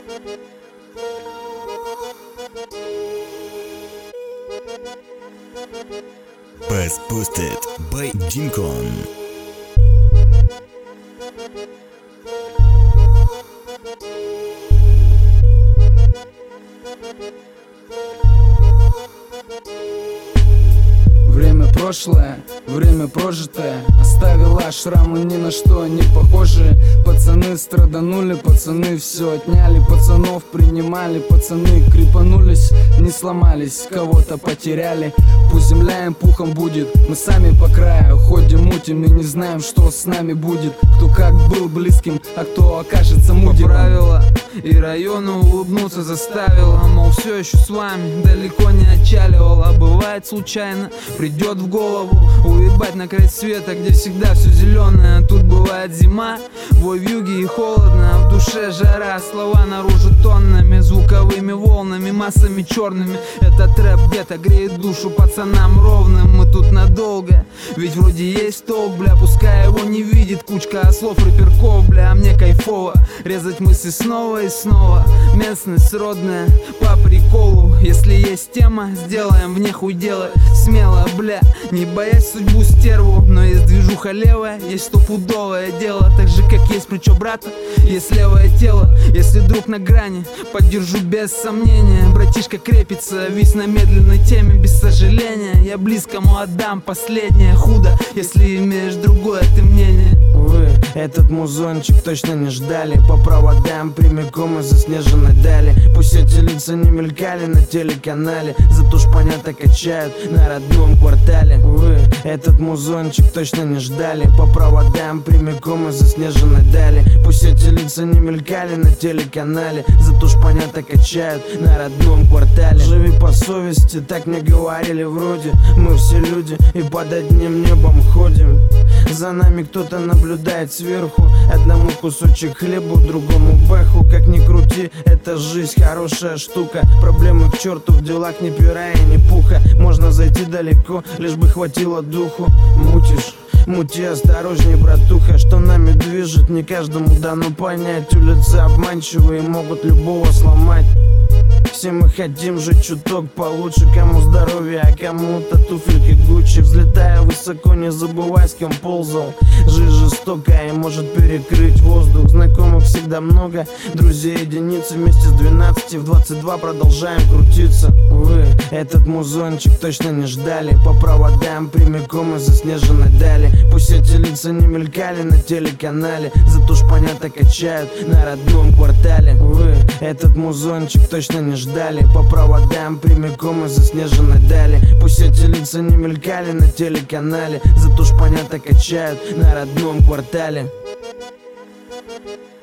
Bass boosted by Dinkon. Время прошлое, время прожитое оставило шрамы, ни на что не похожие. Пацаны страданули, пацаны все отняли. Пацанов принимали, пацаны крепанулись, не сломались, кого-то потеряли. Пусть земля им пухом будет, мы сами по краю ходим, мутим и не знаем, что с нами будет. Кто как был близким, а кто окажется мудилом. Поправила и району улыбнуться заставила, мол, все еще с вами, далеко не отчаливала. Бывает случайно, придет в голову уебать на край света, где всегда все зеленое. Тут бывает зима, вой в юге и холодно, а в душе жара, слова наружу тоннами, звуковыми волнами, массами черными. Этот рэп где-то греет душу пацанам ровным. Мы тут надолго, ведь вроде есть толк, бля, пускай его не видит кучка ослов рэперков, бля. А мне кайфово резать мысли снова и снова. Местность родная, по приколу. Если есть тема, сделаем в ней хуй делай. Смело, бля, не боясь судьбу стерву. Но есть движуха левая, есть стопудовое дело. Так же как есть плечо брата, есть левое тело. Если друг на грани, поддержу без сомнения. Братишка крепится, вис на медленной теме. Без сожаления, я близкому отдам последнее. Худо, если имеешь другое ты мнение. Вы этот музончик точно не ждали. По проводам прямиком из заснеженной дали. Пусть эти лица не мелькали на телеканале, зато ж понятно качают на родном квартале. Вы этот музончик точно не ждали. По проводам прямиком из заснеженной дали. Пусть эти лица не мелькали на телеканале, зато ж понятно качают на родном квартале. Живи по совести, так мне говорили вроде. Мы все люди и под одним небом ходим. За нами кто-то наблюдает сверху. Одному кусочек хлеба, другому бэху. Как ни крути, это жизнь хорошая штука. Проблемы к черту, в делах ни пера и ни пуха. Можно зайти далеко, лишь бы хватило духу. Мутишь? Мути осторожней, братуха, что нами движет, не каждому дано понять. Улицы обманчивые, могут любого сломать. Все мы хотим жить чуток получше. Кому здоровье, а кому-то туфельки Гуччи. Взлетая высоко, не забывай, с кем ползал. Жизнь жестокая и может перекрыть воздух. Знакомых всегда много, друзей единицы. Вместе с 12 в 22 продолжаем крутиться. Вы этот музончик точно не ждали. По проводам прямиком из заснеженной дали. Пусть эти лица не мелькали на телеканале, зато ж понятно качают на родном квартале. Вы этот музончик точно не ждали. По проводам прямиком из заснеженной дали. Пусть эти лица не мелькали на телеканале, зато ж понятно качают на родном квартале.